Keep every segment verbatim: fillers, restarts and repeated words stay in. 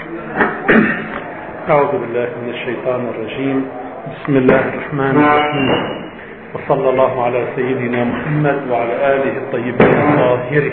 أعوذ بالله من الشيطان الرجيم. بسم الله الرحمن الرحيم، وصلى الله على سيدنا محمد وعلى آله الطيبين الطاهرين.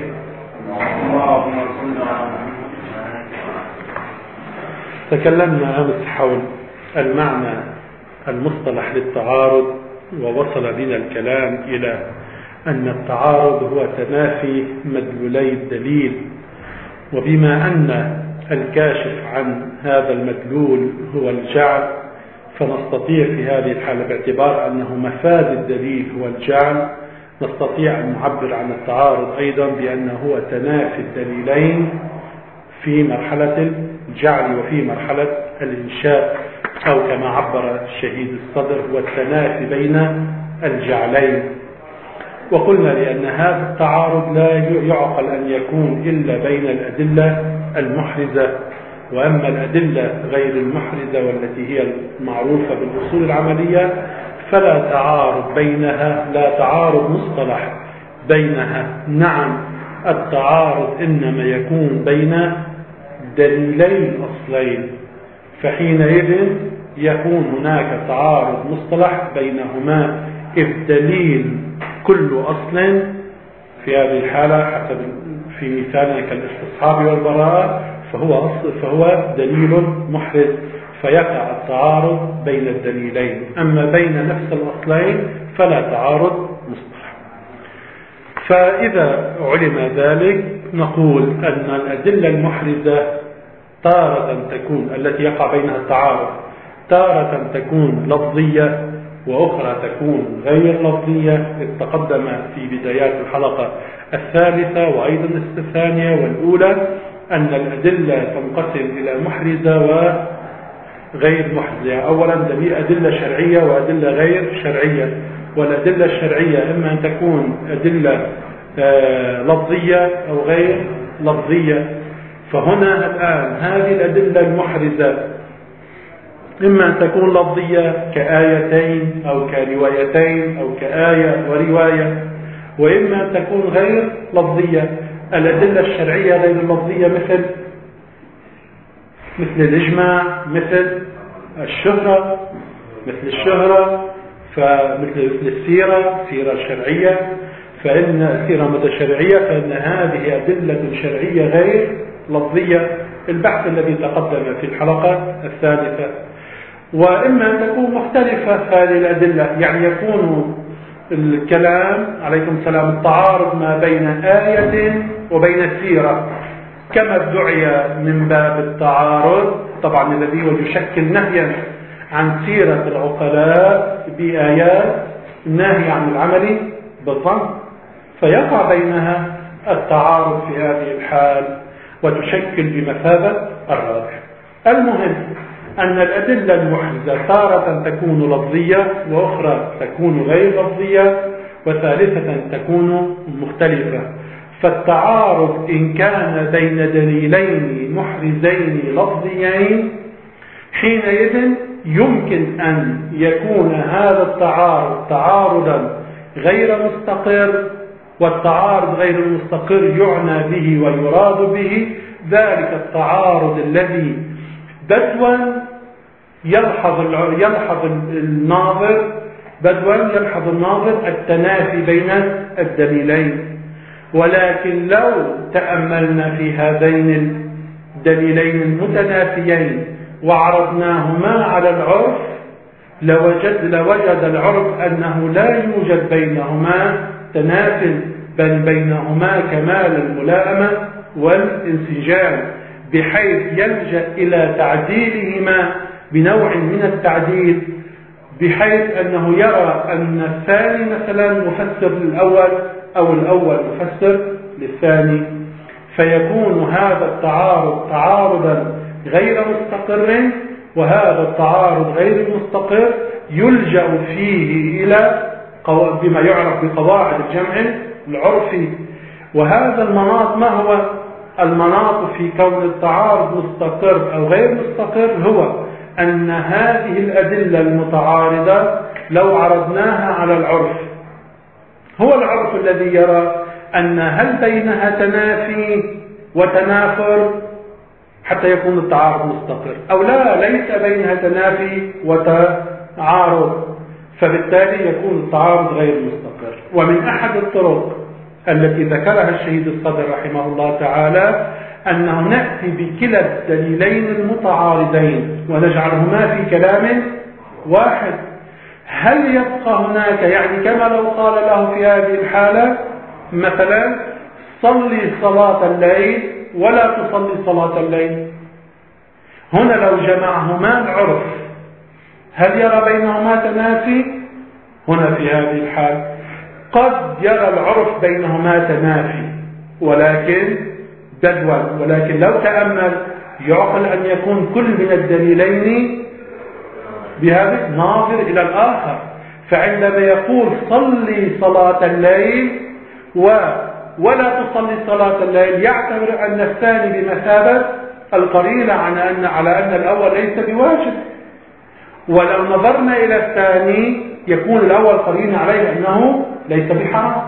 تكلمنا أمس حول المعنى المصطلح للتعارض، ووصل بنا الكلام إلى أن التعارض هو تنافي مدلولي الدليل، وبما أن الكاشف عن هذا المدلول هو الجعل، فنستطيع في هذه الحالة باعتبار أنه مفاد الدليل هو الجعل نستطيع أن نعبر عن التعارض أيضا بأنه هو تنافي الدليلين في مرحلة الجعل وفي مرحلة الإنشاء، أو كما عبر الشهيد الصدر هو التنافي بين الجعلين. وقلنا لأن هذا التعارض لا يعقل أن يكون إلا بين الأدلة المحرزة، وأما الأدلة غير المحرزة والتي هي المعروفة بالأصول العملية فلا تعارض بينها، لا تعارض مصطلح بينها. نعم، التعارض إنما يكون بين دليلين أصلين، فحينئذ يكون هناك تعارض مصطلح بينهما، إذ دليل كل أصل في هذه الحالة حسب في مثالنا كالاستصحاب والبراءة فهو أصل فهو دليل محرز، فيقع التعارض بين الدليلين. أما بين نفس الأصلين فلا تعارض مصطلح. فإذا علم ذلك نقول أن الأدلة المحرزة تارة تكون التي يقع بينها التعارض، تارة تكون لفظية وأخرى تكون غير لفظية، إذ تقدم في بدايات الحلقة الثالثة وأيضا الثانية والأولى أن الأدلة تنقسم إلى محرزة وغير محرزة. أولا أدلة شرعية وأدلة غير شرعية، والأدلة الشرعية إما أن تكون أدلة لفظية أو غير لفظية. فهنا الآن هذه الأدلة المحرزة إما أن تكون لفظية كآيتين أو كروايتين أو كآية ورواية، وإما أن تكون غير لفظية. الأدلة الشرعية غير اللفظية مثل مثل الإجماع، مثل الشهرة مثل الشهرة فمثل مثل السيرة سيرة شرعية، فإن سيرة متشرعية فإن هذه أدلة شرعية غير لفظية، البحث الذي تقدم في الحلقة الثالثة. وإما أن تكون مختلفة هذه الأدلة، يعني يكون الكلام عليكم السلام التعارض ما بين آية وبين السيرة، كما ادعي من باب التعارض طبعا الذي هو يشكل نهيا عن سيرة العقلاء بآيات النهي عن العمل بالظن، فيقع بينها التعارض في هذه الحال وتشكل بمثابة الراجح. المهم أن الأدلة المحرزة تارة تكون لفظية وأخرى تكون غير لفظية وثالثة تكون مختلفة. فالتعارض إن كان بين دليلين محرزين لفظيين حينئذ يمكن أن يكون هذا التعارض تعارضا غير مستقر، والتعارض غير المستقر يعنى به ويراد به ذلك التعارض الذي بدوا يلحظ يلحظ الناظر بدوا يلحظ الناظر التنافي بين الدليلين. ولكن لو تأملنا في هذين الدليلين المتنافيين وعرضناهما على العرف لوجد, لوجد العرف أنه لا يوجد بينهما تناف، بل بينهما كمال الملائمة والانسجام، بحيث يلجأ إلى تعديلهما بنوع من التعديل، بحيث أنه يرى أن الثاني مثلا مفسر للأول أو الأول مفسر للثاني، فيكون هذا التعارض تعارضا غير مستقر، وهذا التعارض غير المستقر يلجأ فيه إلى بما يعرف بقواعد الجمع العرفي. وهذا المناط ما هو المناط في كون التعارض مستقر أو غير مستقر؟ هو أن هذه الأدلة المتعارضة لو عرضناها على العرف، هو العرف الذي يرى أن هل بينها تنافي وتنافر حتى يكون التعارض مستقر، أو لا ليس بينها تنافي وتعارض، فبالتالي يكون التعارض غير مستقر. ومن أحد الطرق التي ذكرها الشهيد الصدر رحمه الله تعالى أنه نأتي بكلا الدليلين المتعارضين ونجعلهما في كلام واحد. هل يبقى هناك، يعني كما لو قال له في هذه الحالة مثلا صلي صلاة الليل ولا تصلي صلاة الليل، هنا لو جمعهما العرف هل يرى بينهما تنافي؟ هنا في هذه الحال قد يرى العرف بينهما تنافي ولكن جدول، ولكن لو تأمل يعقل أن يكون كل من الدليلين بهذا ناظر إلى الآخر. فعندما يقول صلي صلاة الليل و ولا تصلي صلاة الليل يعتبر أن الثاني بمثابة القرينة على أن على أن الأول ليس بواجب، ولو نظرنا إلى الثاني يكون الأول قرينة عليه أنه ليس بحرام.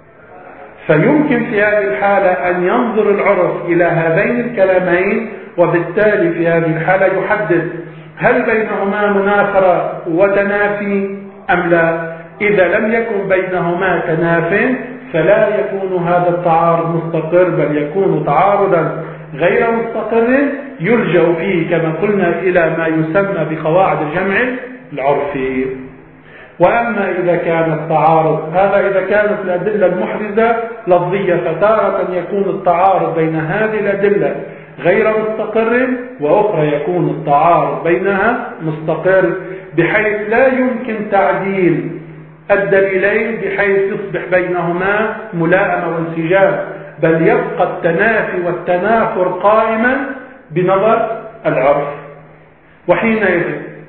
فيمكن في هذه الحالة أن ينظر العرف إلى هذين الكلامين، وبالتالي في هذه الحالة يحدد هل بينهما منافرة وتنافي أم لا. إذا لم يكن بينهما تناف فلا يكون هذا التعارض مستقر، بل يكون تعارضا غير مستقر يلجأ فيه كما قلنا إلى ما يسمى بقواعد الجمع العرفي. وأما إذا كان التعارض هذا إذا كانت الأدلة المحرزة لفظية، فتارة يكون التعارض بين هذه الأدلة غير مستقر، وأخرى يكون التعارض بينها مستقر، بحيث لا يمكن تعديل الدليلين بحيث يصبح بينهما ملائمة وانسجام، بل يبقى التنافي والتنافر قائما بنظر العرف. وحينئذ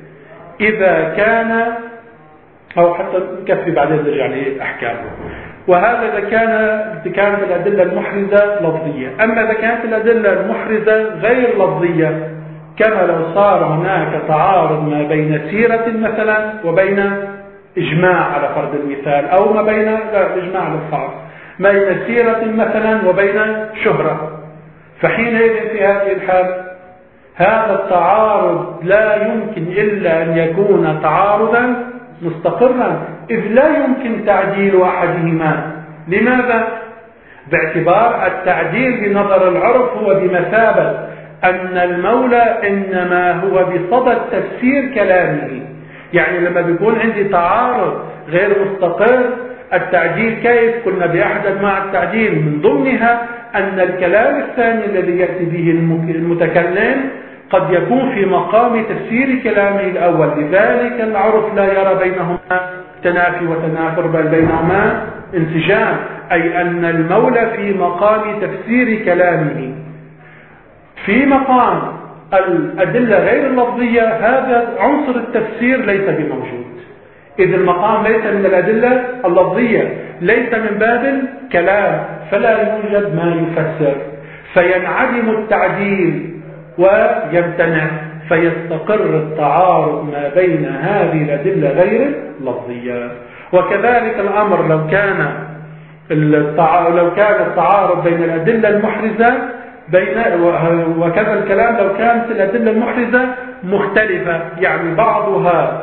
إذا كان، أو حتى نكفي بعدين نرجع لأحكامه. وهذا إذا كان كانت الأدلة المحرزة لفظية. أما إذا كانت الأدلة المحرزة غير لفظية، كما لو صار هناك تعارض ما بين سيرة مثلا وبين إجماع على فرض المثال، أو ما بين لا إجماع على الصعب، ما بين سيرة مثلا وبين شهرة، فحينئذ في هذه الحال هذا التعارض لا يمكن إلا أن يكون تعارضا مستقرا، إذ لا يمكن تعديل أحدهما. لماذا؟ باعتبار التعديل بنظر العرف هو بمثابة أن المولى إنما هو بصدد تفسير كلامه. يعني لما بيكون عندي تعارض غير مستقر، التعديل كيف؟ قلنا بأحد أنواع التعديل من ضمنها أن الكلام الثاني الذي يأتي به المتكلم قد يكون في مقام تفسير كلامه الأول، لذلك العرف لا يرى بينهما تنافي وتنافر بل بينهما انسجام، أي أن المولى في مقام تفسير كلامه. في مقام الأدلة غير اللفظية هذا عنصر التفسير ليس بموجود، إذ المقام ليس من الأدلة اللفظية، ليس من باب الكلام، فلا يوجد ما يفسر، فينعدم التعديل ويمتنع، فيستقر التعارض ما بين هذه الأدلة غير اللفظية. وكذلك الأمر لو كان لو كان التعارض بين الأدلة المحرزة بين وكذا الكلام لو كانت الأدلة المحرزة مختلفة، يعني بعضها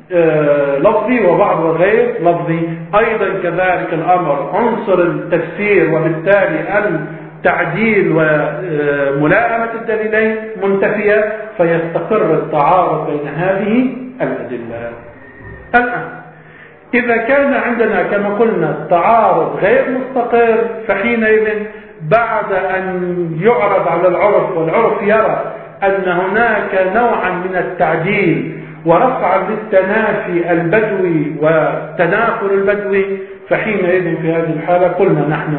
لفظي وبعضها غير لفظي، أيضا كذلك الأمر عنصر التفسير، وبالتالي التعديل وملائمة الدليلين منتفية، فيستقر التعارض بين هذه الأدلة. الآن إذا كان عندنا كما قلنا التعارض غير مستقر، فحينئذ بعد أن يعرض على العرف والعرف يرى أن هناك نوعا من التعديل ورفعا للتنافي البدوي وتنافر البدوي، فحينئذ في هذه الحالة قلنا نحن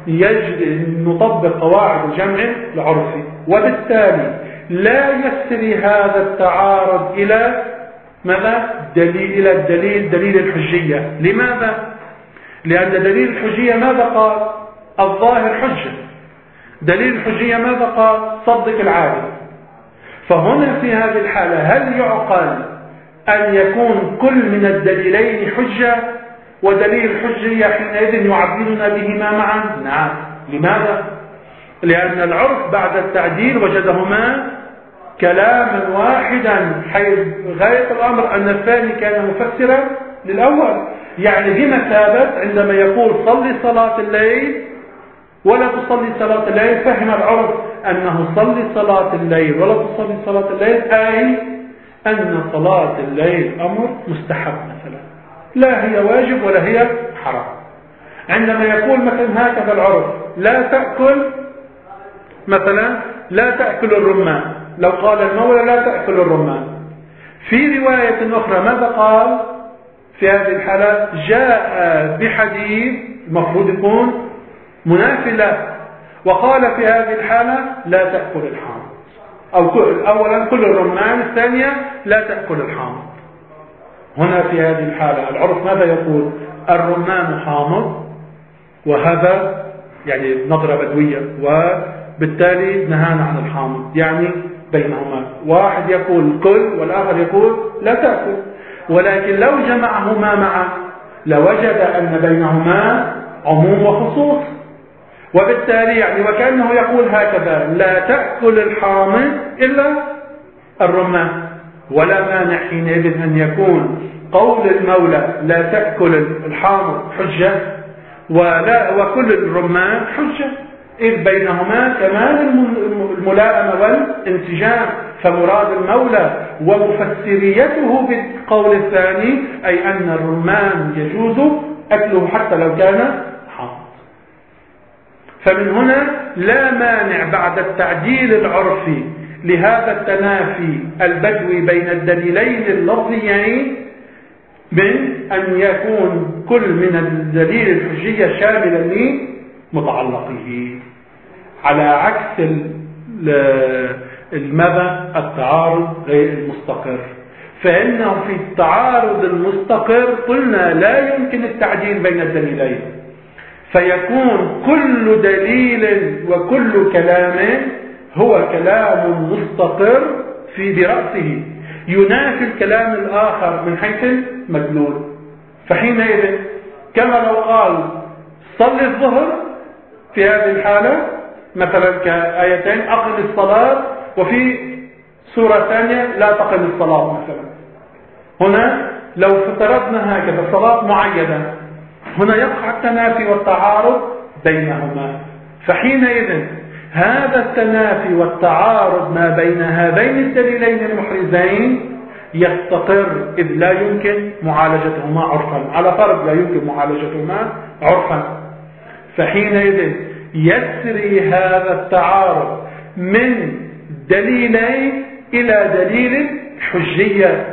نطبق قواعد الجمع العرفي، وبالتالي لا يسري هذا التعارض إلى ماذا؟ دليل إلى الدليل دليل الحجية. لماذا؟ لأن دليل الحجية ماذا قال؟ الظاهر حجة. دليل الحجية ماذا قال؟ صدق العالم. فهنا في هذه الحالة هل يعقل أن يكون كل من الدليلين حجة ودليل الحجية حينئذ يعبدنا بهما معا؟ نعم. لماذا؟ لأن العرف بعد التعديل وجدهما كلاما واحدا، حيث غاية الأمر أن الثاني كان مفسرا للأول. يعني بمثابة عندما يقول صلي صلاة الليل ولا تصلي صلاة الليل، فهم العرف أنه صلي صلاة الليل ولا تصلي صلاة الليل، أي أن صلاة الليل أمر مستحب مثلا، لا هي واجب ولا هي حرام. عندما يقول مثلا هكذا العرف لا تأكل مثلا لا تأكل الرمان، لو قال المولى لا تأكل الرمان، في رواية أخرى ماذا قال في هذه الحالة؟ جاء بحديث المفروض يكون منافي له، وقال في هذه الحالة لا تأكل الحامض، أو كل أولا كل الرمان، الثانية لا تأكل الحامض. هنا في هذه الحالة العرف ماذا يقول؟ الرمان حامض، وهذا يعني نظرة بدوية، وبالتالي نهانا عن الحامض، يعني بينهما واحد يقول كل والآخر يقول لا تأكل. ولكن لو جمعهما معا لوجد أن بينهما عموم وخصوص، وبالتالي يعني وكأنه يقول هكذا لا تأكل الحامض إلا الرمان، ولا مانع حينئذ أن يكون قول المولى لا تأكل الحامض حجة ولا وكل الرمان حجة، إذ بينهما كمان الملائمة والانسجام. فمراد المولى ومفسريته بالقول الثاني أي أن الرمان يجوز أكله حتى لو كان حامض. فمن هنا لا مانع بعد التعديل العرفي لهذا التنافي البدوي بين الدليلين اللفظيين من أن يكون كل من الدليل الحجية شاملا لمتعلقه، على عكس الماذا؟ التعارض غير المستقر. فإنه في التعارض المستقر قلنا لا يمكن التعديل بين الدليلين، فيكون كل دليل وكل كلام هو كلام مستقر في برأسه ينافي الكلام الآخر من حيث المدلول. فحينئذ كما لو قال صل الظهر في هذه الحالة مثلا كآيتين أقم الصلاة، وفي سورة ثانية لا تقم الصلاة مثلا، هنا لو افترضنا هكذا صلاة معينة، هنا يقع التنافي والتعارض بينهما. فحينئذ هذا التنافي والتعارض ما بين هذين الدليلين المحرزين يستقر، إذ لا يمكن معالجتهما عرفا، على فرض لا يمكن معالجتهما عرفا. فحينئذ يسري هذا التعارض من دليلين إلى دليل حجية.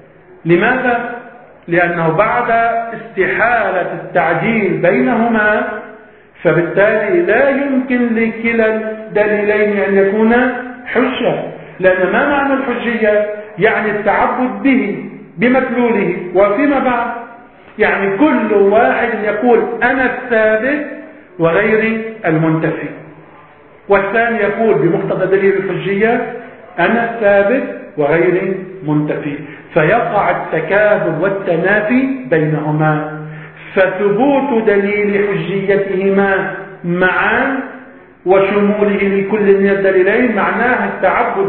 لماذا؟ لأنه بعد استحالة التعديل بينهما، فبالتالي لا يمكن لكلا الدليلين أن يكونا حجة. لأن ما معنى الحجية؟ يعني التعبد به بمدلوله، وفيما بعد يعني كل واحد يقول أنا الثابت وغير المنتفي، والثاني يقول بمقتضى دليل الحجية أنا الثابت وغير منتفي، فيقع التكاذب والتنافي بينهما. فثبوت دليل حجيتهما معا وشموله لكل من الدليلين معناه التعبد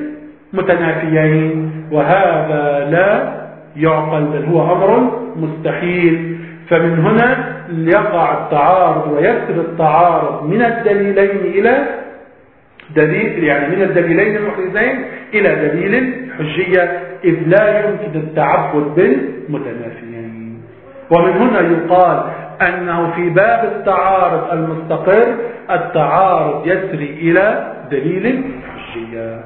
بالمتنافيين، وهذا لا يعقل بل هو أمر مستحيل. فمن هنا يقع التعارض ويسر التعارض من الدليلين إلى دليل، يعني من الدليلين المحرزين إلى دليل الحجية، إذ لا يمكن التعبد بالمتنافيين. ومن هنا يقال أنه في باب التعارض المستقر التعارض يسري إلى دليل الحجية.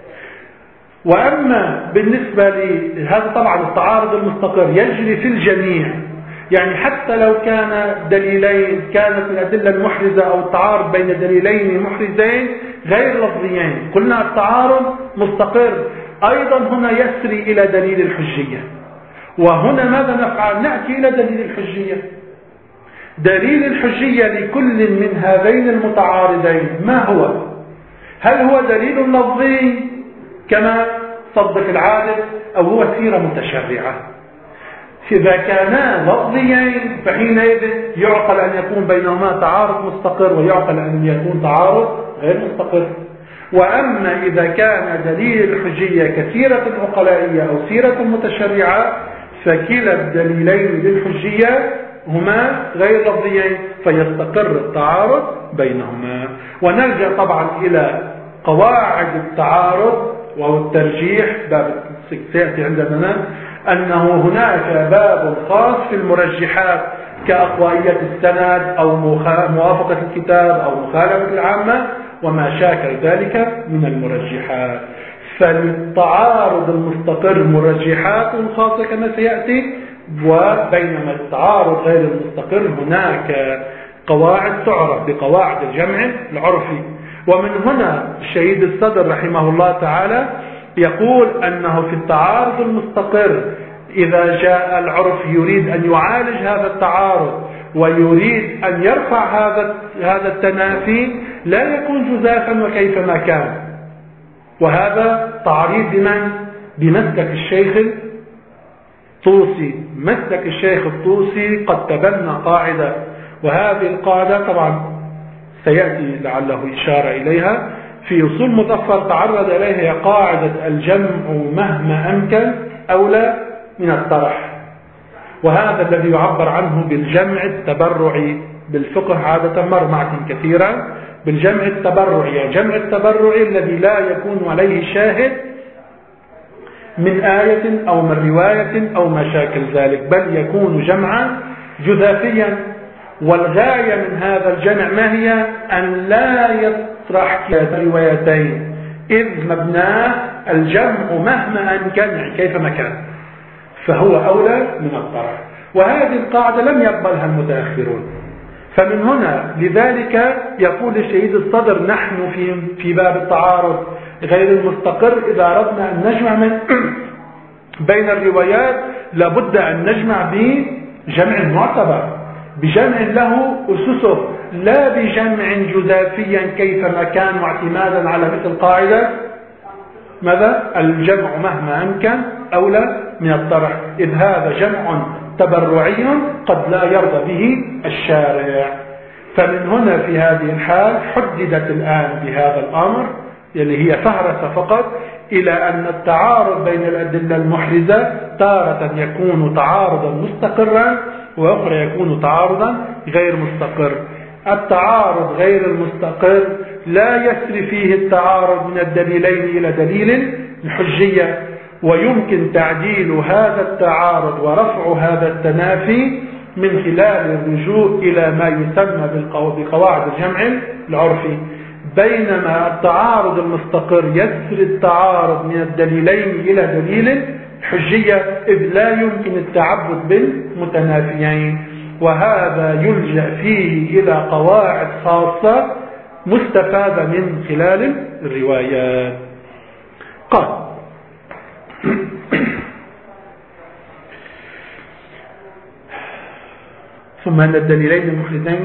وأما بالنسبة لهذا طبعا التعارض المستقر يجري في الجميع، يعني حتى لو كان دليلين كانت الأدلة المحرزة أو التعارض بين دليلين محرزين غير لفظيين، قلنا التعارض مستقر، أيضا هنا يسري إلى دليل الحجية. وهنا ماذا نفعل؟ نأتي إلى دليل الحجية. دليل الحجية لكل من هذين المتعارضين ما هو؟ هل هو دليل لفظي كما صدق العادة، أو هو سيرة متشرعة؟ إذا كانا لفظيين فحينئذ يعقل أن يكون بينهما تعارض مستقر، ويعقل أن يكون تعارض غير مستقر. وأما إذا كان دليل الحجية كسيرة عقلائية أو سيرة متشرعة فكلا الدليلين للحجية هما غير لفظيين فيستقر التعارض بينهما. ونرجع طبعا إلى قواعد التعارض وهو الترجيح، باب سيأتي عندنا أنه هناك باب خاص في المرجحات كأقوائية السند أو موافقة الكتاب أو مخالفة العامة وما شاكل ذلك من المرجحات. فالتعارض المستقر مرجحات خاصة كما سيأتي، وبينما التعارض غير المستقر هناك قواعد تعرف بقواعد الجمع العرفي. ومن هنا الشهيد الصدر رحمه الله تعالى يقول أنه في التعارض المستقر إذا جاء العرف يريد أن يعالج هذا التعارض ويريد أن يرفع هذا هذا التنافي لا يكون جزافا وكيفما كان. وهذا تعريض بمن؟ بمسلك الشيخ الطوسي. مسلك الشيخ الطوسي قد تبنى قاعدة، وهذه القاعدة طبعا سيأتي لعله إشارة إليها في أصول مظفر تعرض إليها، قاعدة الجمع مهما أمكن أولى من الطرح. وهذا الذي يعبر عنه بالجمع التبرعي بالفقه عادة مر معكم كثيرا بالجمع التبرعي. الجمع التبرعي الذي لا يكون عليه شاهد من آية أو من رواية أو ما شاكل ذلك، بل يكون جمعا جزافيا. والغاية من هذا الجمع ما هي؟ أن لا يطرح روايتين، إذ مبناه الجمع مهما أمكن كيفما كان، فهو أولى من الطرح. وهذه القاعدة لم يقبلها المتأخرون. فمن هنا لذلك يقول الشهيد الصدر نحن في في باب التعارض غير المستقر إذا أردنا أن نجمع من بين الروايات لابد أن نجمع بجمع معتبر، بجمع له أسسه، لا بجمع جزافيا كيفما كان واعتمادا على مثل قاعدة ماذا؟ الجمع مهما أمكن أولى من الطرح، إذ هذا جمع تبرعي قد لا يرضى به الشارع. فمن هنا في هذه الحال حددت الآن بهذا الأمر اللي هي فهرسة فقط إلى أن التعارض بين الأدلة المحرزة تارة يكون تعارضا مستقرا وأخرى يكون تعارضا غير مستقر. التعارض غير المستقر لا يسري فيه التعارض من الدليلين إلى دليل الحجية، ويمكن تعديل هذا التعارض ورفع هذا التنافي من خلال الرجوع إلى ما يسمى بقواعد الجمع العرفي. بينما التعارض المستقر يسري التعارض من الدليلين إلى دليل الحجية، إذ لا يمكن التعبد بالمتنافيين، وهذا يلجأ فيه إلى قواعد خاصة مستفادة من خلال الروايات. قال ثم أن الدليلين المحرزين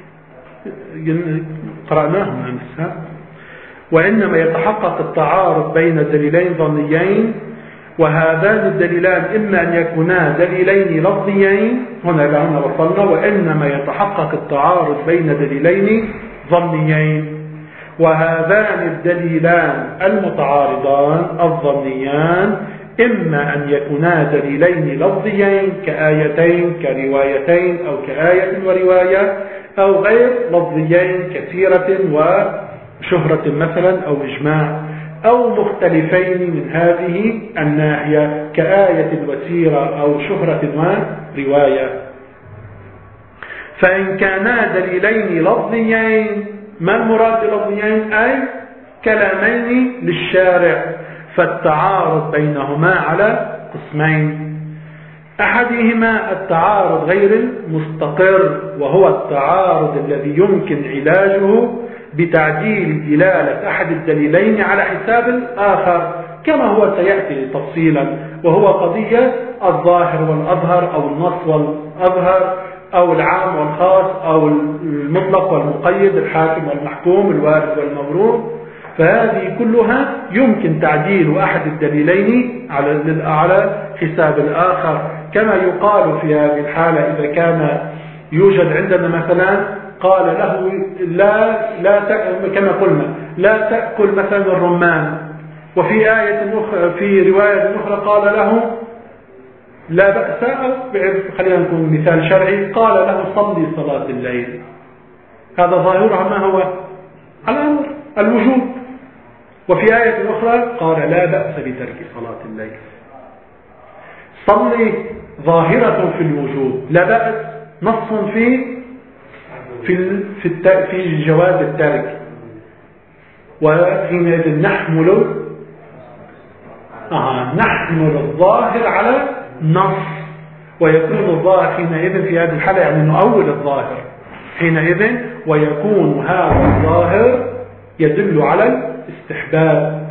قرأناهم أمسا، وإنما يتحقق التعارض بين دليلين ظنيين، وهذان الدليلان إما أن يكونا دليلين لفظيين، هنا لعنا وصلنا، وإنما يتحقق التعارض بين دليلين ظنيين. وهذان الدليلان المتعارضان الظنيان إما أن يكونا دليلين لفظيين كآيتين كروايتين أو كآية ورواية، أو غير لفظيين كثيرة وشهرة مثلا أو إجماع، أو مختلفين من هذه الناحية كآية وسيرة أو شهرة ورواية. فإن كانا دليلين لفظيين، ما المراد بلفظيين؟ أي كلامين للشارع، فالتعارض بينهما على قسمين. أحدهما التعارض غير المستقر، وهو التعارض الذي يمكن علاجه بتعديل دلالة أحد الدليلين على حساب الآخر، كما هو سيأتي تفصيلا، وهو قضية الظاهر والأظهر أو النص والأظهر أو العام والخاص أو المطلق والمقيد، الحاكم والمحكوم، الوارد والمبرور. فهذه كلها يمكن تعديل أحد الدليلين على على حساب الآخر، كما يقال في هذه الحالة إذا كان يوجد عندنا مثلا قال له لا لا كما قلنا لا تأكل مثلا الرمان، وفي آية أخرى في رواية أخرى قال له لا بأس، أو خلينا نكون مثال شرعي قال له صلي صلاة الليل. هذا ظاهرها ما هو؟ الأمر الوجوب. وفي آية أخرى قال لا بأس بترك صلاة الليل. صلي ظاهرة في الوجوب، لا بأس نص في في في, في جواز الترك. وحينئذ نحمل آه نحمل الظاهر على نص، ويكون الظاهر حينئذ في هذه الحالة يعني نؤول الظاهر حينئذ، ويكون هذا الظاهر يدل على الاستحباب،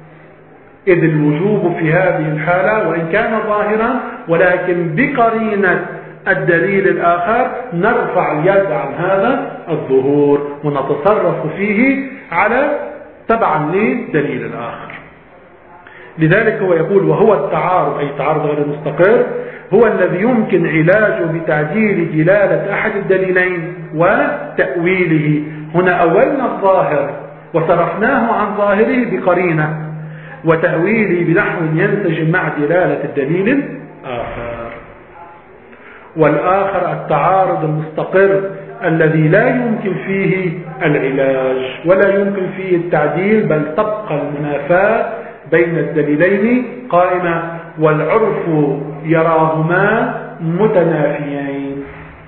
إذ الوجوب في هذه الحالة وإن كان ظاهرا ولكن بقرينة الدليل الآخر نرفع اليد عن هذا الظهور ونتصرف فيه على تبعا للدليل الآخر. لذلك هو يقول وهو التعارض، أي تعارض غير المستقر، هو الذي يمكن علاجه بتعديل دلالة أحد الدليلين وتأويله. هنا أولنا الظاهر وصرفناه عن ظاهره بقرينة، وتأويله بنحو ينسجم مع دلالة الدليل الآخر. والآخر التعارض المستقر الذي لا يمكن فيه العلاج ولا يمكن فيه التعديل، بل تبقى المنافاة بين الدليلين قائمة، والعرف يراهما متنافيين.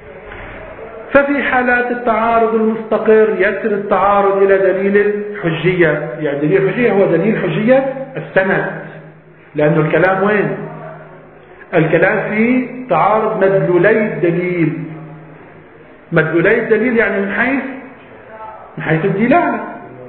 ففي حالات التعارض المستقر يسر التعارض إلى دليل الحجية. يعني دليل الحجية هو دليل حجية السند، لأنه الكلام وين؟ الكلام في تعارض مدلولي الدليل. مدلولي الدليل يعني من حيث من حيث الدلالة.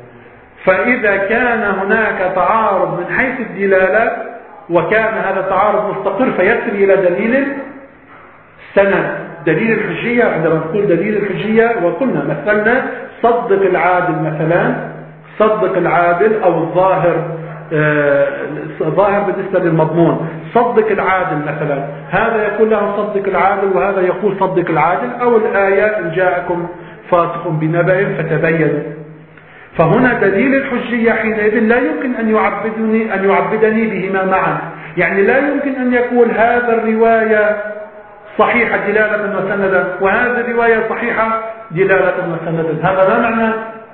فإذا كان هناك تعارض من حيث الدلالة وكان هذا التعارض مستقر فيسر إلى دليل السند. دليل الحجية عندما نقول دليل الحجية وقلنا مثلنا صدق العادل مثلا، صدق العادل أو الظاهر آه ظاهر بالنسبة للمضمون، صدق العادل مثلا، هذا يقول له صدق العادل وهذا يقول صدق العادل، أو الآية إن جاءكم فاسق بنبأ فتبينوا. فهنا دليل الحجية حينئذ لا يمكن أن يعبدني أن يعبدني بهما معا. يعني لا يمكن أن يقول هذا الرواية صحيحة دلالة وسندا وهذه الرواية صحيحة دلالة وسندا. هذا ما معنى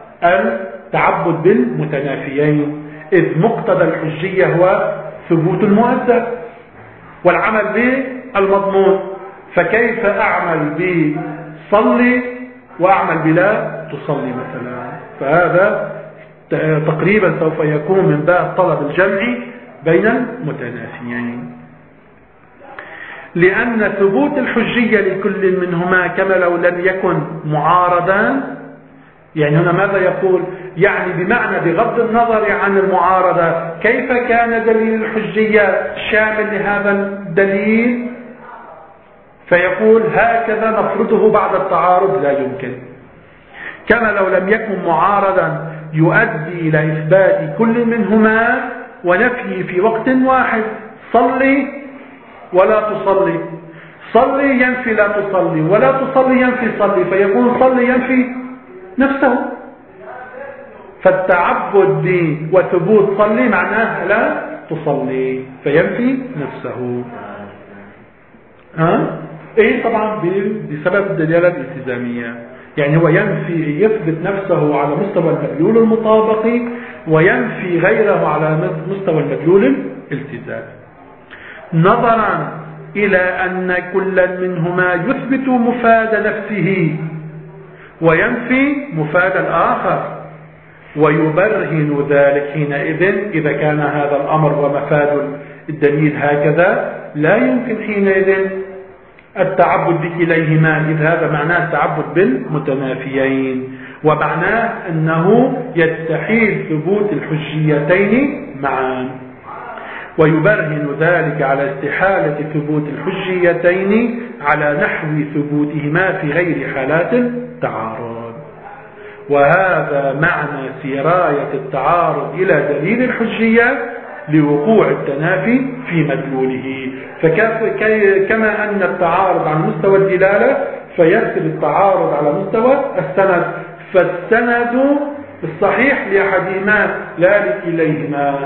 التعبد بالمتنافيين، إذ مقتضى الحجية هو ثبوت المؤدى والعمل بالمضمون. فكيف أعمل بصلي وأعمل بلا تصلي مثلا؟ فهذا تقريبا سوف يكون من باب طلب الجمع بين المتنافيين، لأن ثبوت الحجية لكل منهما كما لو لم يكن معارضا. يعني هنا ماذا يقول؟ يعني بمعنى بغض النظر عن المعارضة كيف كان دليل الحجية شامل لهذا الدليل؟ فيقول هكذا نفرضه بعد التعارض لا يمكن. كما لو لم يكن معارضا يؤدي إلى إثبات كل منهما ونفيه في وقت واحد. صلي ولا تصلي، صلي ينفي لا تصلي، ولا تصلي ينفي صلي، فيكون صلي ينفي نفسه. فالتعبد وثبوت صلي معناه لا تصلي فينفي نفسه. ها؟ ايه طبعا بسبب الدلالة الالتزامية. يعني هو ينفي يثبت نفسه على مستوى المدلول المطابقي وينفي غيره على مستوى المدلول الالتزامي، نظرا إلى أن كل منهما يثبت مفاد نفسه وينفي مفاد الآخر، ويبرهن ذلك حينئذ إذا كان هذا الأمر ومفاد الدليل هكذا لا يمكن حينئذ التعبد بكليهما، إذ هذا معناه التعبد بالمتنافيين، ومعناه أنه يستحيل ثبوت الحجيتين معا. ويبرهن ذلك على استحالة ثبوت الحجيتين على نحو ثبوتهما في غير حالات التعارض. وهذا معنى سراية التعارض إلى دليل الحجية لوقوع التنافي في مدلوله. فكما أن التعارض على مستوى الدلالة فيصل التعارض على مستوى السند، فالسند الصحيح لأحدهما لا لكليهما.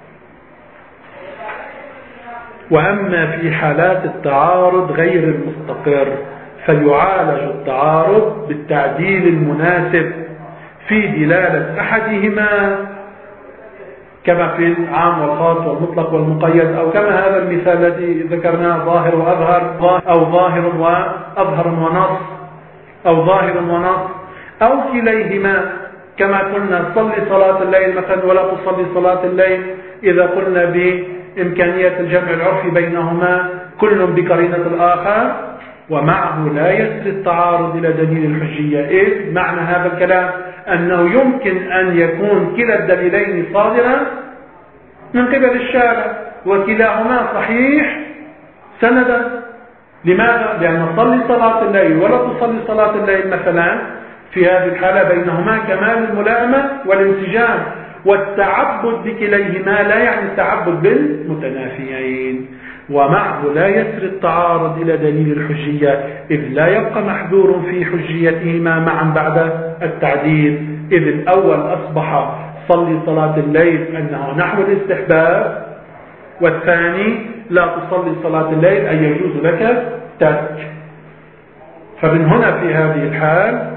وأما في حالات التعارض غير المستقر فيعالج التعارض بالتعديل المناسب في دلالة أحدهما، كما في العام والخاص والمطلق والمقيد، أو كما هذا المثال الذي ذكرناه ظاهر وأظهر، أو ظاهر وأظهر ونص، أو ظاهر ونص، أو كليهما، كما قلنا صلي صلاة الليل مثلا ولا تصلي صلاة الليل، إذا قلنا بإمكانية الجمع العرفي بينهما كل بقرينة الآخر، ومعه لا يسري التعارض إلى دليل الحجية. إذ معنى هذا الكلام أنه يمكن أن يكون كلا الدليلين صادرا من قبل الشارع وكلاهما صحيح سندا. لماذا؟ لأن تصلي صلاة الليل ولا تصلي صلاة الليل مثلا، في هذه الحالة بينهما كمال الملائمة والانسجام، والتعبد بكليهما لا يعني التعبد بالمتنافيين. ومعه لا يسري التعارض إلى دليل الحجية، إذ لا يبقى محذور في حجيتهما معا بعد التعديل، إذ الأول أصبح صلي صلاة الليل أنه نحو الاستحباب، والثاني لا تصلي صلاة الليل أي يجوز لك ترك. فمن هنا في هذه الحال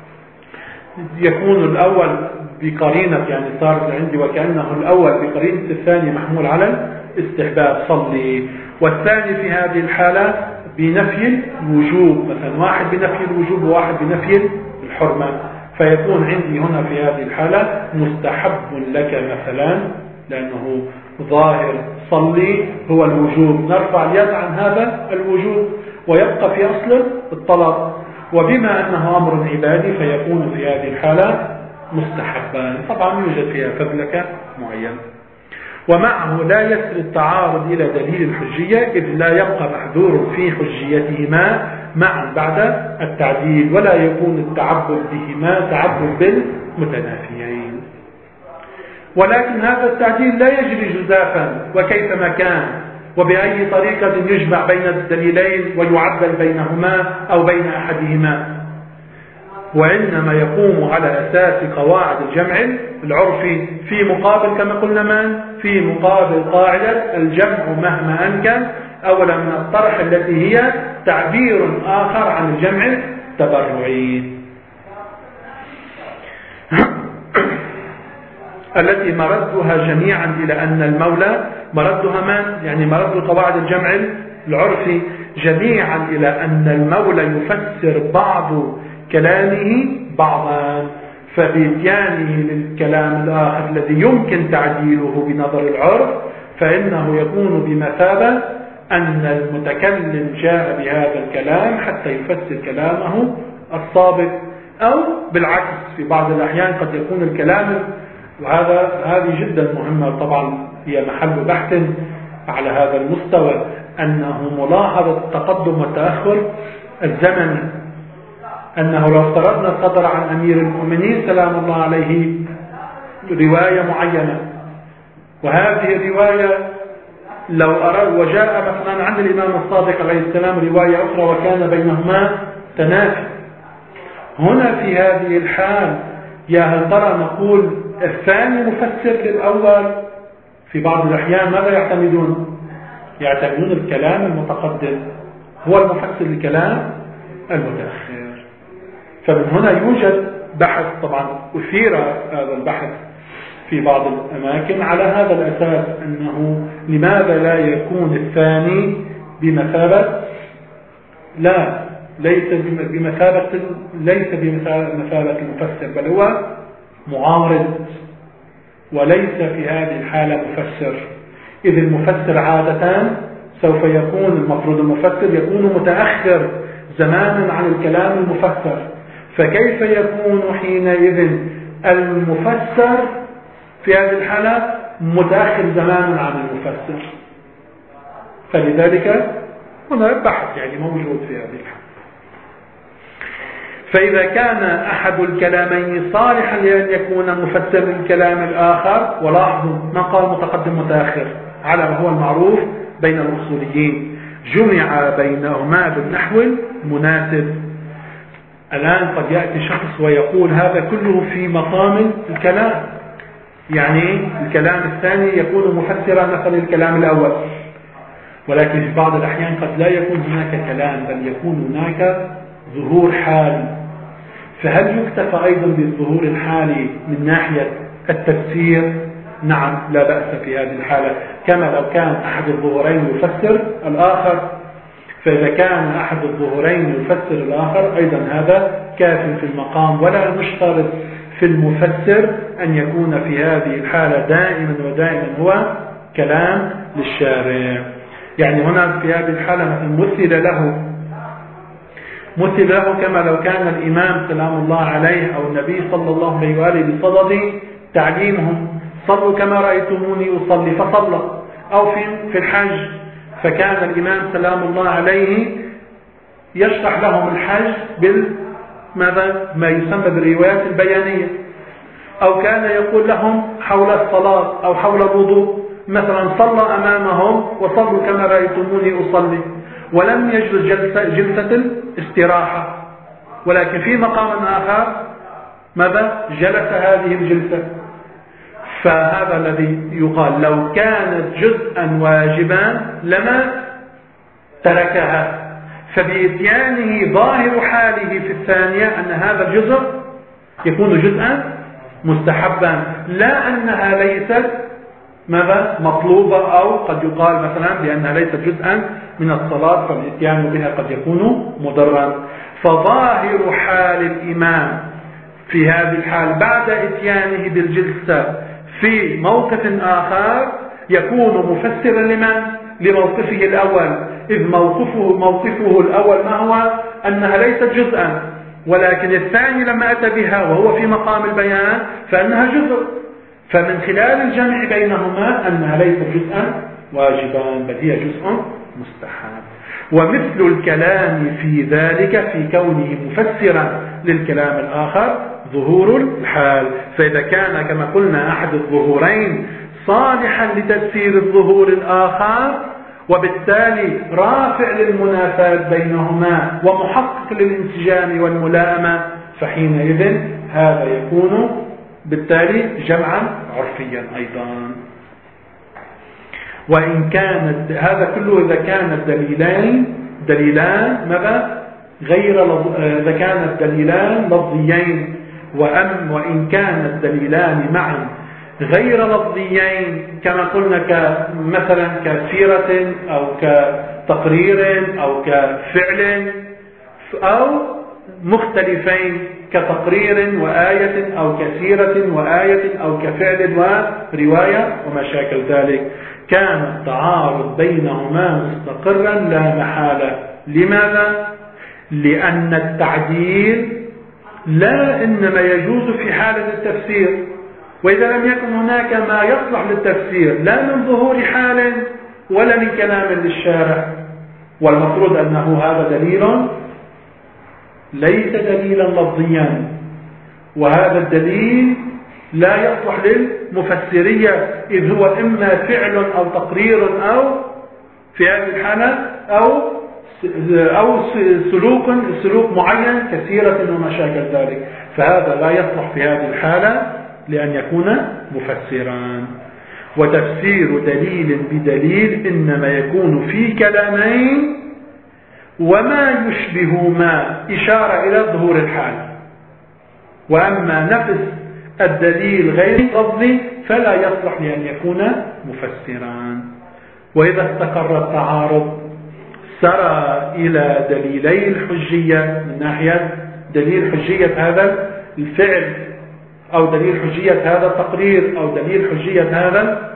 يكون الأول بقرينة، يعني صار عندي وكأنه الأول بقرينة الثاني محمول على الاستحباب صلي، والثاني في هذه الحالة بنفي الوجوب، مثلا واحد بنفي الوجوب وواحد بنفي الحرمة، فيكون عندي هنا في هذه الحالة مستحب لك مثلا، لأنه ظاهر صلي هو الوجوب، نرفع اليد عن هذا الوجوب ويبقى في أصل الطلب، وبما أنه أمر عبادي فيكون في هذه الحالة مستحبا، طبعا يوجد فيها فذلك معين. ومعه لا يسري التعارض إلى دليل الحجية، إذ لا يبقى محذور في حجيتهما معا بعد التعديل، ولا يكون التعبد بهما تعبد بالمتنافيين. ولكن هذا التعديل لا يجري جزافا وكيفما كان وبأي طريقة يجمع بين الدليلين ويعدل بينهما أو بين أحدهما، وإنما يقوم على أساس قواعد الجمع العرفي في مقابل كما قلنا من في مقابل قاعدة الجمع مهما أمكن، أولا من الطرح التي هي تعبير آخر عن الجمع التبرعي التي مردها جميعا إلى أن المولى مردها من يعني مرد قواعد الجمع العرفي جميعا إلى أن المولى يفسر بعض كلامه بعضا، فبإتيانه للكلام الآخر الذي يمكن تعديله بنظر العرف فإنه يكون بمثابة أن المتكلم جاء بهذا الكلام حتى يفسر كلامه السابق، أو بالعكس في بعض الأحيان قد يكون الكلام، وهذا هذه جدا مهمة طبعا هي محل بحث على هذا المستوى، أنه ملاحظة التقدم والتأخر الزمني، أنه لو افترضنا صدر عن أمير المؤمنين سلام الله عليه رواية معينة، وهذه الرواية لو أرى وجاء مثلا عن الإمام الصادق عليه السلام رواية أخرى وكان بينهما تنافي، هنا في هذه الحال يا هل ترى نقول الثاني مفسر للأول؟ في بعض الأحيان ماذا يعتمدون؟ يعتمدون الكلام المتقدم هو المفسر للكلام المتأخر. فمن هنا يوجد بحث، طبعا أثير هذا البحث في بعض الأماكن على هذا الأساس، أنه لماذا لا يكون الثاني بمثابة لا ليس بمثابة ليس بمثابة المفسر، بل هو معارض وليس في هذه الحالة مفسر، إذ المفسر عادة سوف يكون المفروض المفسر يكون متأخر زمانا عن الكلام المفسر، فكيف يكون حينئذ المفسر في هذه الحالة متأخر زمانا عن المفسر؟ فلذلك هنا بحث يعني موجود في هذه الحالة. فإذا كان أحد الكلامين صالحا لأن يكون مفسر للكلام الآخر، ولاحظوا ما قال متقدم متأخر على ما هو المعروف بين الأصوليين، جمع بينهما بالنحو المناسب، الآن قد يأتي شخص ويقول هذا كله في مقام الكلام، يعني الكلام الثاني يكون مفسرا مثلا الكلام الأول، ولكن في بعض الأحيان قد لا يكون هناك كلام بل يكون هناك ظهور حال. فهل يكتفى أيضا بالظهور الحالي من ناحية التفسير؟ نعم، لا بأس في هذه الحالة، كما لو كان أحد الظهورين يفسر الآخر، فإذا كان أحد الظهورين يفسر الآخر أيضا هذا كاف في المقام، ولا نشترط في المفسر أن يكون في هذه الحالة دائما ودائما هو كلام للشارع. يعني هنا في هذه الحالة مثلا مثل له مثل له كما لو كان الإمام سلام الله عليه أو النبي صلى الله عليه وآله بصدد تعليمهم صلوا كما رأيتموني أصلي فصلى، أو في في الحج فكان الإمام سلام الله عليه يشرح لهم الحج بال ماذا ما يسمى بالروايات البيانية، أو كان يقول لهم حول الصلاة أو حول الوضوء مثلا صلى أمامهم وصلوا كما رأيتموني أصلي، ولم يجلس جلسة, جلسة الاستراحة، ولكن في مقام آخر ماذا جلس هذه الجلسة. فهذا الذي يقال لو كانت جزءا واجبا لما تركها، فبإتيانه ظاهر حاله في الثانية أن هذا الجزء يكون جزءا مستحبا، لا أنها ليست ماذا مطلوبة، أو قد يقال مثلا بأنها ليست جزءا من الصلاة فالإتيان بها قد يكون مضرا. فظاهر حال الإمام في هذه الحال بعد إتيانه بالجلسة في موقف آخر يكون مفسرا لمن؟ لموقفه الأول، إذ موقفه, موقفه الأول ما هو؟ أنها ليست جزءا، ولكن الثاني لما أتى بها وهو في مقام البيان فأنها جزء، فمن خلال الجمع بينهما أنها ليست جزءا واجبا بل هي جزء مستحب. ومثل الكلام في ذلك في كونه مفسرا للكلام الآخر ظهور الحال، فإذا كان كما قلنا أحد الظهورين صالحا لتفسير الظهور الآخر وبالتالي رافع للمنافاة بينهما ومحقق للانسجام والملائمة، فحينئذ هذا يكون بالتالي جمعا عرفيا أيضا. وإن كانت هذا كله إذا كان الدليلين دليلان ماذا غير لض... إذا كان الدليلان لفظيين، وأم وإن كان الدليلان معا غير لفظيين كما قلنا كمثلا كسيرة أو كتقرير أو كفعل، أو مختلفين كتقرير وآية أو كسيرة وآية أو كفعل ورواية وما شاكل ذلك، كان التعارض بينهما مستقرا لا محالة. لماذا؟ لأن التعديل لا إنما يجوز في حالة التفسير، وإذا لم يكن هناك ما يصلح للتفسير لا من ظهور حال ولا من كلام للشارع، والمفروض أنه هذا دليل ليس دليلا لفظيا، وهذا الدليل لا يصلح للمفسرية، إذ هو إما فعل أو تقرير أو في هذه الحالة أو أو سلوك سلوك معين كثيرة وما شاكل ذلك، فهذا لا يصلح في هذه الحالة لأن يكون مفسرا. وتفسير دليل بدليل إنما يكون في كلامين وما يشبه ما إشارة إلى ظهور الحال، وأما نفس الدليل غير لفظي فلا يصلح لأن يكون مفسرا. وإذا استقر التعارض سرى إلى دليلي الحجية من ناحية دليل حجية هذا الفعل أو دليل حجية هذا التقرير أو دليل حجية هذا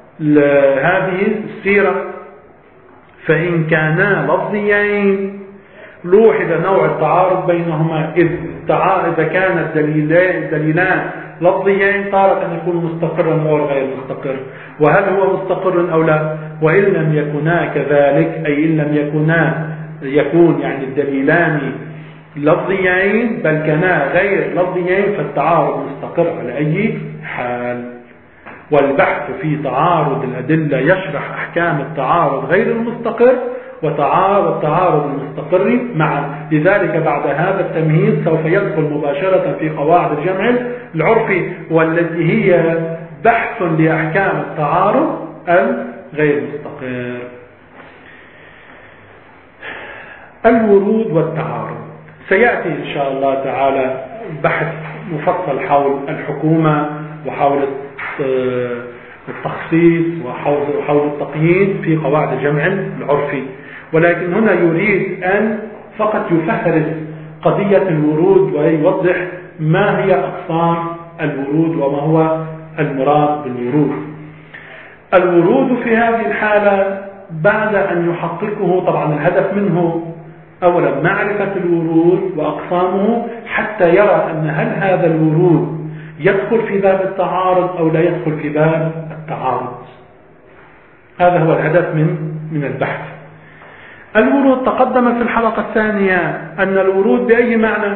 هذه السيرة، فإن كانا لفظيين لوحظ نوع التعارض بينهما، إذ إذا كان الدليلان دليلان لفظيين طارت أن يكون مستقرا أو غير مستقر، وهل هو مستقر أو لا؟ وإن لم يكونا كذلك، أي إن لم يكونا يكون يعني الدليلان لفظيين بل كانا غير لفظيين فالتعارض مستقر على أي حال. والبحث في تعارض الأدلة يشرح أحكام التعارض غير المستقر، والتعارض المستقر معا. لذلك بعد هذا التمهيد سوف يدخل مباشرة في قواعد الجمع العرفي، والتي هي بحث لأحكام التعارض الغير مستقر. الورود والتعارض سيأتي إن شاء الله تعالى بحث مفصل حول الحكومة وحول التخصيص وحول التقييد في قواعد الجمع العرفي، ولكن هنا يريد أن فقط يفهرس قضية الورود ويوضح ما هي أقسام الورود وما هو المراد بالورود. الورود في هذه الحالة بعد أن يحققه، طبعا الهدف منه أولا معرفة الورود وأقسامه حتى يرى أن هل هذا الورود يدخل في باب التعارض أو لا يدخل في باب التعارض. هذا هو الهدف من من البحث. الورود تقدم في الحلقة الثانية أن الورود بأي معنى؟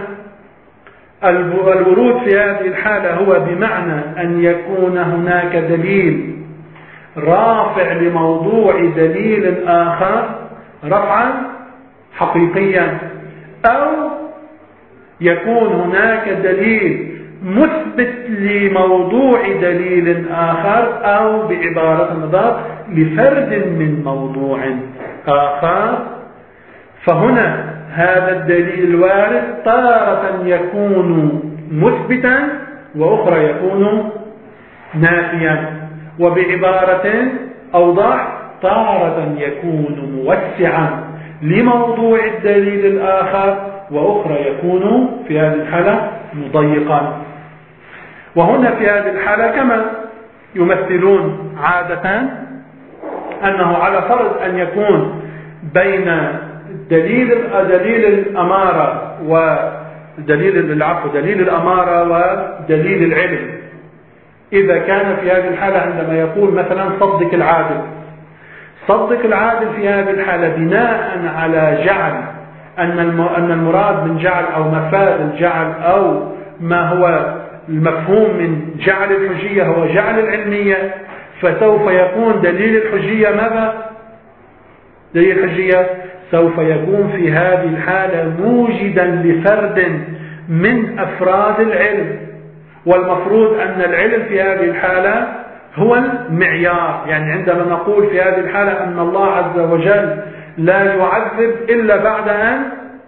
الورود في هذه الحالة هو بمعنى أن يكون هناك دليل رافع لموضوع دليل آخر رفعا حقيقيا، أو يكون هناك دليل مثبت لموضوع دليل آخر، أو بعبارة النظر لفرد من موضوع آخر. فهنا هذا الدليل الوارد تارة يكون مثبتا وأخرى يكون نافيا، وبعبارة أوضح تارة يكون موسعا لموضوع الدليل الآخر وأخرى يكون في هذه الحالة مضيقا. وهنا في هذه الحالة كما يمثلون عادة أنه على فرض أن يكون بين دليل دليل الأمارة ودليل العفو دليل الأمارة ودليل العلم. إذا كان في هذه الحالة عندما يقول مثلا صدق العادل، صدق العادل في هذه الحالة بناء على جعل أن المراد من جعل أو مفاد الجعل أو ما هو المفهوم من جعل الحجية هو جعل العلمية، فسوف يكون دليل الحجية ماذا؟ دليل الحجية سوف يكون في هذه الحالة موجدا لفرد من أفراد العلم، والمفروض أن العلم في هذه الحالة هو المعيار. يعني عندما نقول في هذه الحالة أن الله عز وجل لا يعذب إلا بعد أن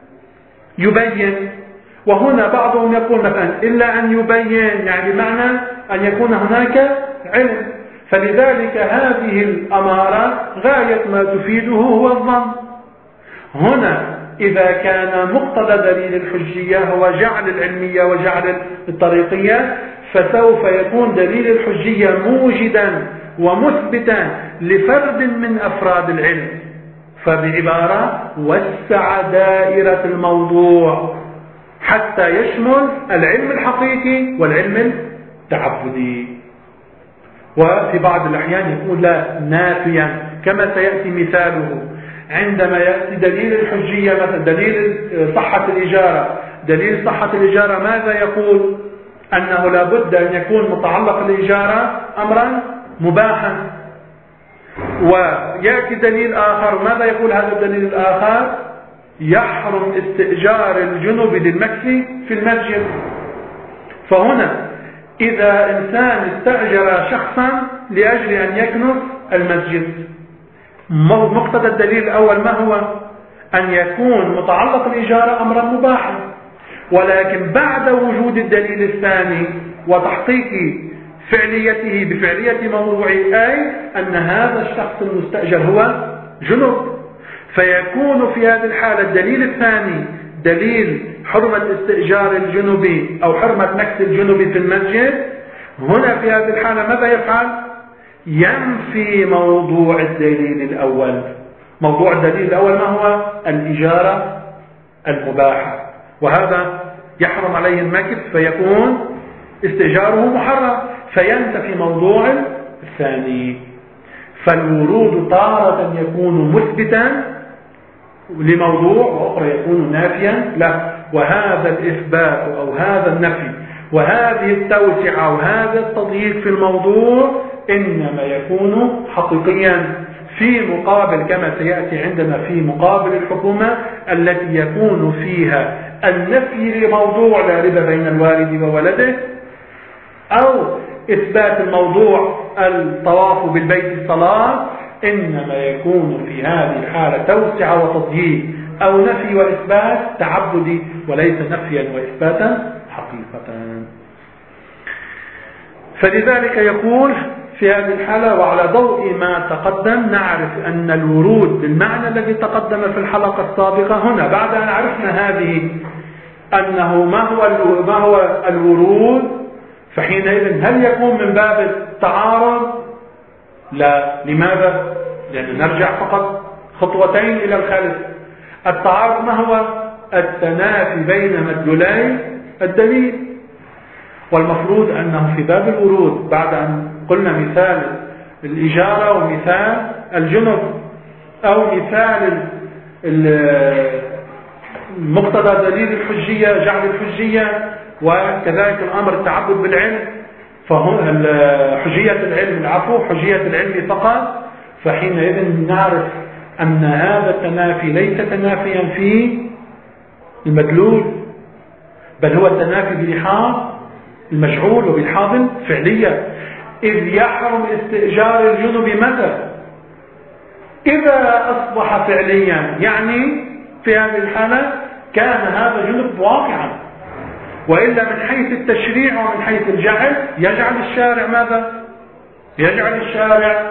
يبين، وهنا بعضهم يقول مثلا إلا أن يبين، يعني بمعنى أن يكون هناك علم. فلذلك هذه الأمارة غاية ما تفيده هو الظن. هنا إذا كان مقتضى دليل الحجية هو جعل العلمية وجعل الطريقية، فسوف يكون دليل الحجية موجدا ومثبتا لفرد من أفراد العلم، فبعبارة وسع دائرة الموضوع حتى يشمل العلم الحقيقي والعلم التعبدي. وفي بعض الأحيان يكون لا نافيا كما سيأتي مثاله عندما يأتي دليل الحجية، مثلا دليل صحة الإجارة. دليل صحة الإجارة ماذا يقول؟ أنه لا بد أن يكون متعلق الإجارة أمرا مباحا. ويأتي دليل آخر ماذا يقول هذا الدليل الآخر؟ يحرم استئجار الجنب للمكث في المسجد. فهنا إذا إنسان استأجر شخصا لأجل أن يكنس المسجد، مقتضى الدليل الأول ما هو؟ أن يكون متعلق الإجارة أمرا مباحا، ولكن بعد وجود الدليل الثاني وتحقيق فعليته بفعلية موضوعه، أي أن هذا الشخص المستأجر هو جنب، فيكون في هذه الحالة الدليل الثاني دليل حرمة استئجار الجنب أو حرمة مكث الجنب في المسجد. هنا في هذه الحالة ماذا يفعل؟ ينفي موضوع الدليل الأول. موضوع الدليل الأول ما هو؟ الإجارة المباحة، وهذا يحرم عليه المكث فيكون استئجاره محرم، فينتفي موضوع الثاني. فالورود تارة يكون مثبتا لموضوع وأخرى يكون نافيا له، وهذا الإثبات أو هذا النفي وهذه التوسعة وهذا التضييق في الموضوع إنما يكون حقيقيا في مقابل كما سيأتي عندنا في مقابل الحكومة التي يكون فيها النفي لموضوع لا ربا بين الوالد وولده، أو إثبات الموضوع الطواف بالبيت الصلاة، إنما يكون في هذه الحالة توسعة وتضييق أو نفي وإثبات تعبدي وليس نفيا وإثباتا حقيقة. فلذلك يقول في هذه الحالة: وعلى ضوء ما تقدم نعرف أن الورود بالمعنى الذي تقدم في الحلقة السابقة هنا، بعد أن عرفنا هذه أنه ما هو ما هو الورود، فحينئذ هل يكون من باب التعارض؟ لا. لماذا؟ لأن نرجع فقط خطوتين إلى الخلف. التعارض ما هو؟ التنافي بين مدلولي الدليل، والمفروض أنه في باب الورود بعد أن قلنا مثال الإجارة ومثال الجنب أو مثال مقتضى دليل الحجية جعل الحجية، وكذلك الأمر التعبد بالعلم، فهم حجية العلم العفو حجية العلم فقط، فحينئذ نعرف أن هذا التنافي ليس تنافيا في المدلول، بل هو التنافي بلحاظ المشغول وبلحاظ الفعلية. إذ يحرم استئجار الجنب متى؟ إذا أصبح فعليا، يعني في هذه الحالة كان هذا الجنب واقعا، وإلا من حيث التشريع ومن حيث الجعل يجعل الشارع ماذا؟ يجعل الشارع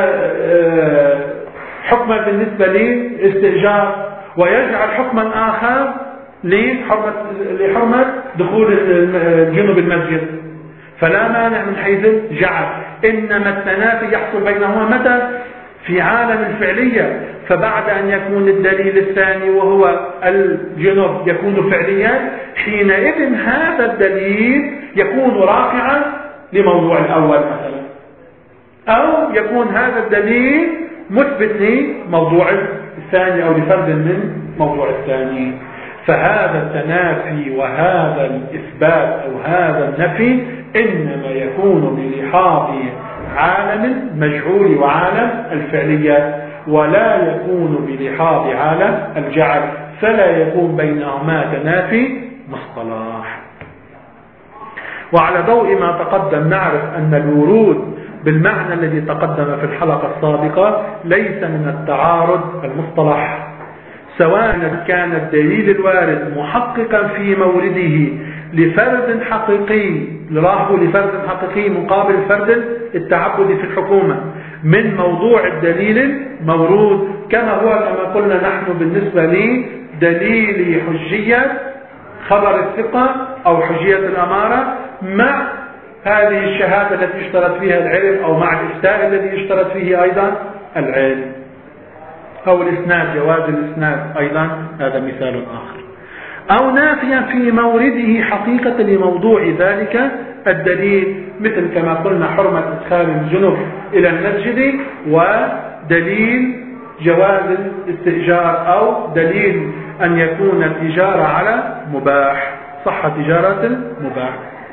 حكما بالنسبة للاستئجار، ويجعل حكما آخر لحرمة, لحرمة دخول الجنب المسجد، فلا مانع من حيث الجعل، إنما التنافي يحصل بينهما متى؟ في عالم الفعلية. فبعد أن يكون الدليل الثاني وهو الجنب يكون فعليا، حينئذ هذا الدليل يكون رافعا لموضوع الأول مثلا، أو يكون هذا الدليل مثبت لموضوع الثاني أو لفرد من موضوع الثاني. فهذا التنافي وهذا الإثبات أو هذا النفي إنما يكون بلحاظ عالم المجعول وعالم الفعلية، ولا يكون بلحاظ عالم الجعل، فلا يكون بينهما تنافي مصطلح. وعلى ضوء ما تقدم نعرف أن الورود بالمعنى الذي تقدم في الحلقة السابقة ليس من التعارض المصطلح، سواء كان الدليل الوارد محققا في مورده لفرد حقيقي لراهب لفرد حقيقي مقابل فرد التعبد في الحكومة من موضوع الدليل المورود، كما هو كما قلنا نحن بالنسبة لدليل حجية خبر الثقة أو حجية الأمارة مع هذه الشهادة التي يشترط فيها العلم، أو مع الإفتاء الذي يشترط فيه أيضا العلم، أو الإسناد جواز الإسناد أيضا، هذا مثال آخر. أو نافيا في مورده حقيقة لموضوع ذلك الدليل، مثل كما قلنا حرمة إدخال الجنب إلى المسجد، ودليل جواز الاستئجار، أو دليل أن يكون الإجارة على مباح، صح تجارة المباح.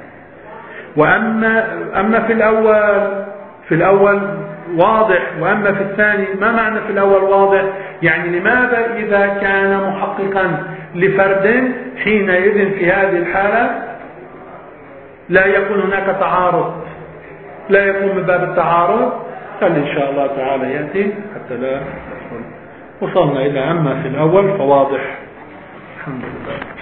وأما أما في الأول في الأول واضح، وأما في الثاني ما معنى في الأول واضح؟ يعني لماذا إذا كان محققا لفرد حينئذ في هذه الحالة لا يكون هناك تعارض، لا يكون من باب التعارض؟ قال إن شاء الله تعالى يأتي حتى لا يدخل. وصلنا إلى أما في الأول فواضح. الحمد لله.